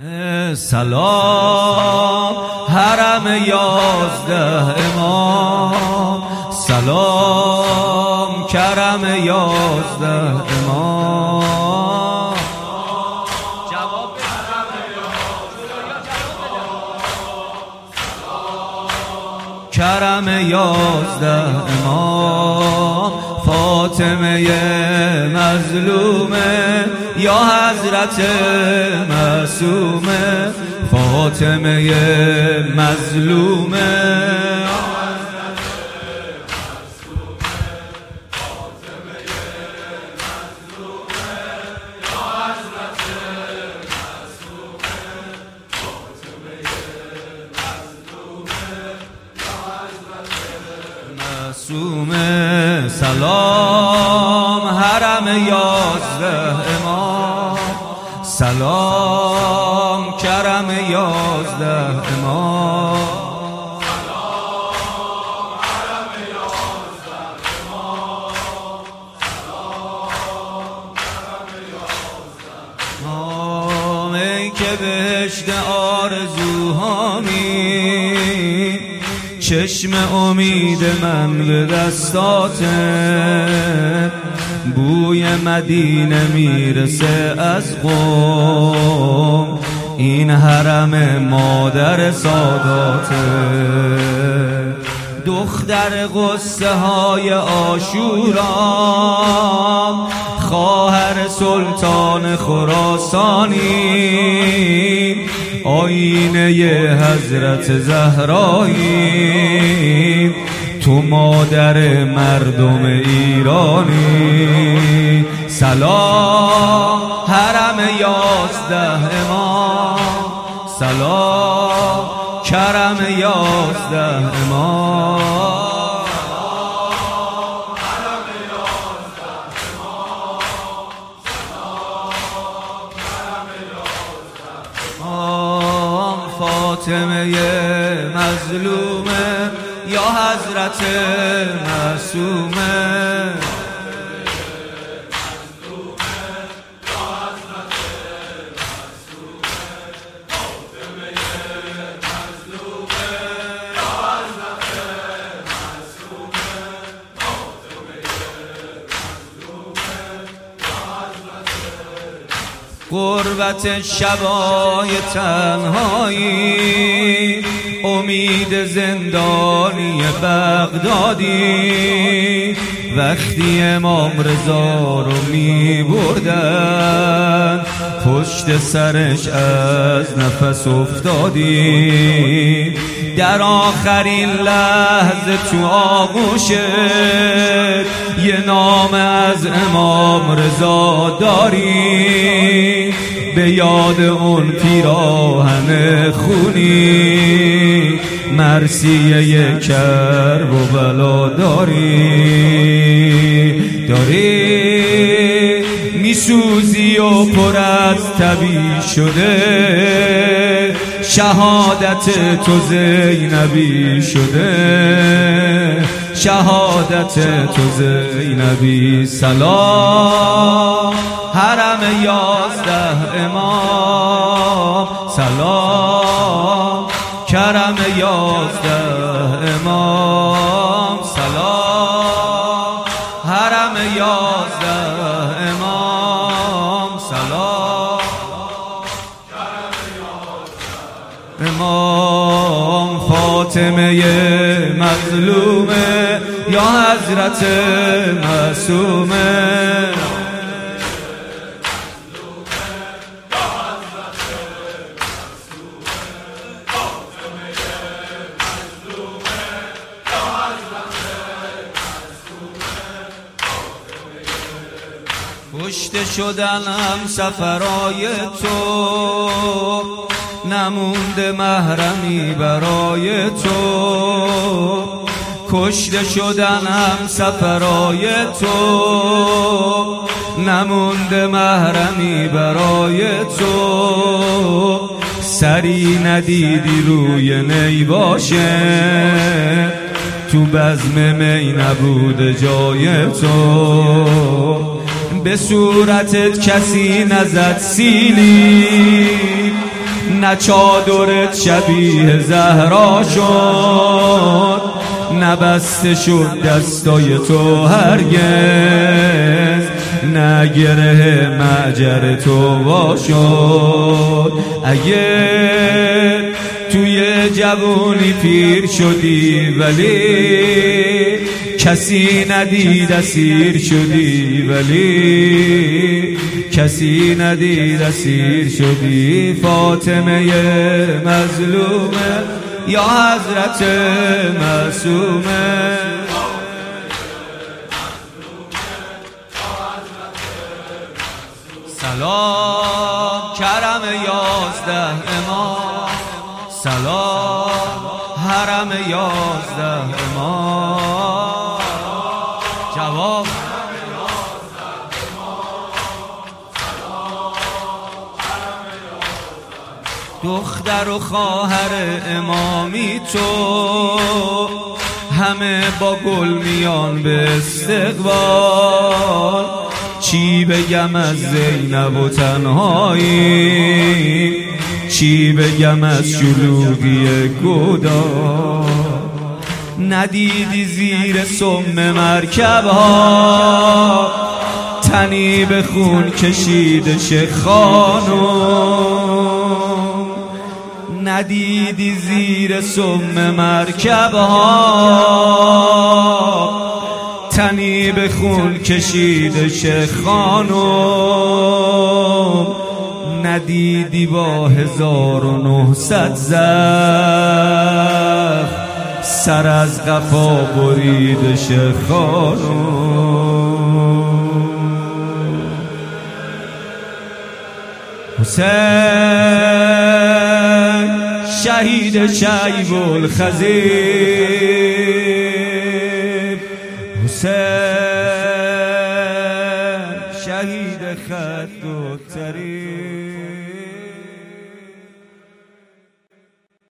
سلام حرم 11 امام، سلام کرم 11 امام. جواب کرم 11 امام، فاطمه مظلومه یا حضرت معصومه، فاطمه مظلومه معصومه. سلام حرم 11 امام، سلام کرم 11 امام. ای که بهشت آرزوهامی، چشم امید من به دستاته، بوی مدینه میرسه از قم، این حرم مادر ساداته. دختر قصه های آشورا، خواهر سلطان خراسانی، آینه حضرت زهرایی، تو مادر مردم ایرانی. سلام حرم 11 امام، سلام کرم 11 امام. فاطمه مظلومه یا حضرت معصومه، غربت شبای تنهایی، امید زندانی بغدادی، وقتی امام رضا رو می بردن، پشت سرش از نفس افتادی. در آخرین لحظه تو آغوشت یه نام از امام رضا داری، به یاد اون پیراهن خونی، مرثیه کرب و بلا داری میسوزی و پر از تبی شده، شهادت تو زینبی شده، شهادت تو زینبی. سلام حرم 11 امام، سلام کرم 11 امام، سلام حرم 11 امام، سلام کرم 11 امام. فاطمه مظلومه یا حضرت معصومه، کشته شدنم سفرای تو، نمونده محرمی برای تو. کشته شدنم سفرای تو، نمونده محرمی برای تو. سری ندیدی روی نی باشه، تو بزم می نبوده جای تو. به صورتت کسی نزد سیلی، نه چادرت شبیه زهرا شد، نه بسته شد دستای تو هرگز، نه گره معجر تو وا شد. اگه توی جوانی پیر شدی ولی کسی ندید، اسیر شدی ولی کسی ندید، اسیر شدی. فاطمه مظلومه یا حضرت معصومه، سلام کرم 11 امام، سلام حرم 11 امام. جواب دختر و خواهر امامی تو همه با گل میان به استقبال. چی بگم از زینب و تنهایی، چی بگم از شلوغی گودال. ندیدی زیر سم مرکب ها تنی به خون کشیده شه خانم، ندیدی زیر سم مرکب ها تنی به خون کشیده شه خانم، ندیدی با 1900 زخم سر از قفا بریده شه خانم. حسین شهید شیب الخزیب، حسین شهید خط و تری.